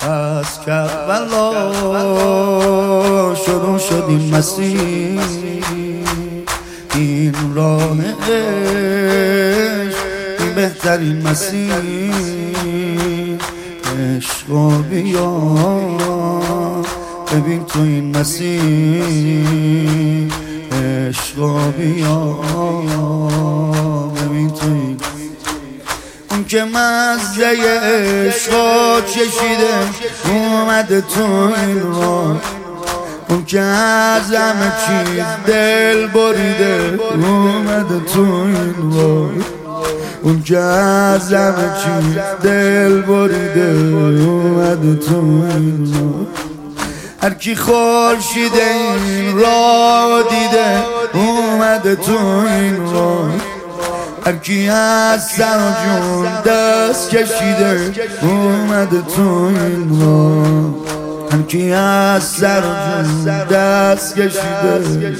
از کربلا شدیم مسیح، این راه عشق این بهترین مسیح. عشقا بیا ببین تو این مسیح، عشقا بیا ببین تو این. اون که مزه عشقا چشیده اومده تو این راه، اون که از همه چیز دل بریده اومده تو این راه، اون که از همه چیز دل بریده اومده تو این راه. هر کی خورشید این راه دیده اومده تو این راه، هر کی از سر و جون دست کشیده اومده تو این راه، هر کی از سر و جون دست کشیده.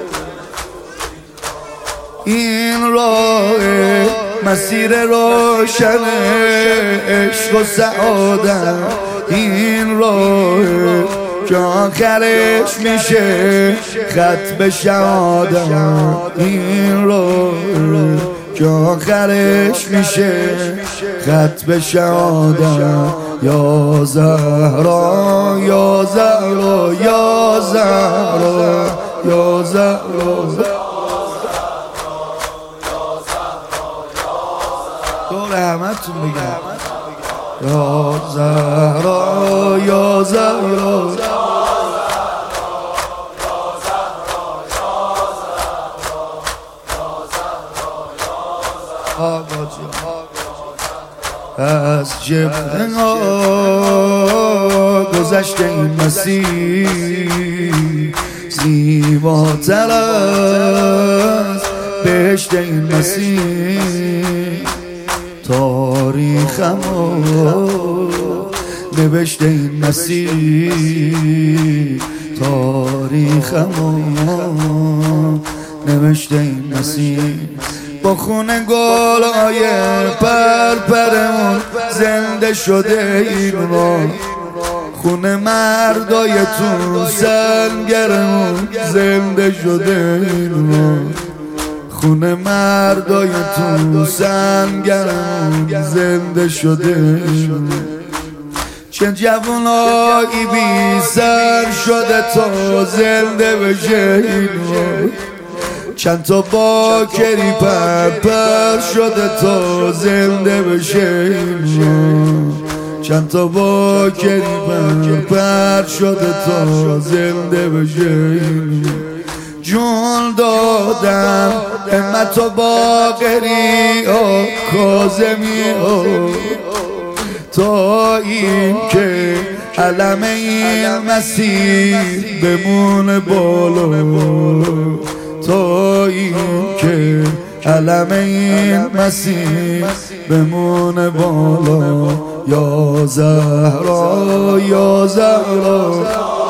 این راه مسیر روشن عشق و سعادت، این راه که آخرش میشه ختم شهادت، این راه که آخرش میشه ختم شهادت. یا زهرا یا زهرا یا زهرا یا زهرا، دور همتون بگم یا زهرا یا زهرا. از جبهه ها گذشته این مسیح، زیباتر از بهشت این مسیح. تاریخمو نوشته این مسیح، تاریخمو نوشته این مسیح. با خون گل‌های پرپرمون زنده شده این راه، خون مردای تو سنگرمون زنده شده این راه، خون مردای تو سنگرمون زنده شده این راه. چه جوانایی بی سر شده تا زنده بشه این راه، چند تا باکری پر شده تا زنده بشه این راه، چند تا باکری پر شده تا زنده بشه این راه. جون دادم همت و باقری ها کاظمی ها، تا این که علم این مسیح بمونه بالا، تا این که علم این مسیح بمونه بالا. یا زهرا یا زهرا،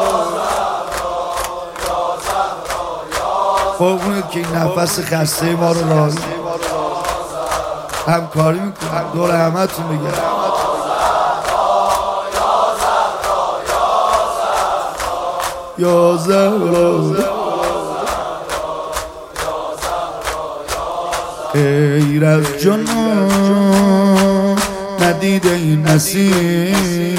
قربونت که این نفس خسته ما رو راضی همکاری میکنم. دور همتون بگم یا زهرا. غیر از جنون ندیده این مسیح،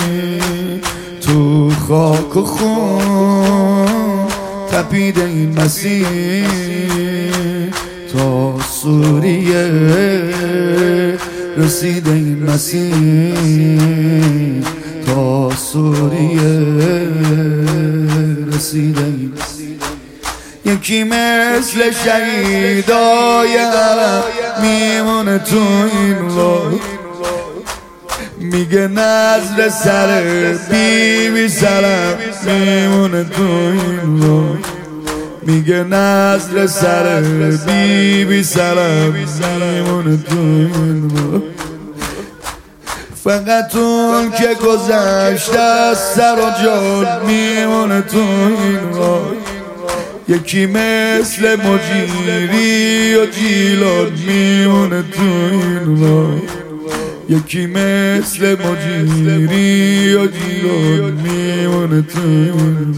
تو خاک و خون تپیده این مسیح. تا سوریه رسیده این مسیح، تا سوریه رسیده این مسیح. یکی مثل شهیدای عرب میمونه تو این راه، میگه نذر سر بیبی سرم میمونه تو این راه، میگه نذر سر بیبی سرم میمونه تو این راه. فقط اون که گذشته از سر و جان میمونه تو این راه، یکی مثل مجیری و جیلان میمونه تو این راه، یکی مثل مجیری و جیران میمونه تو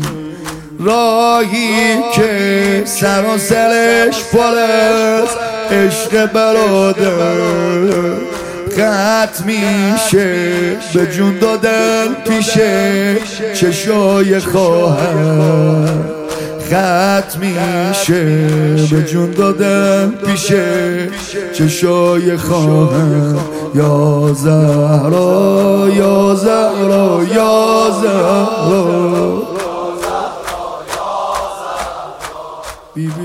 راهی که سراسرش پر از عشق برادر ختم میشه به جون دادن پیشه چشای خواهر ختم میشه به جون دادن پیشه چشای خواهر یا زهرا یا زهرا یا زهرا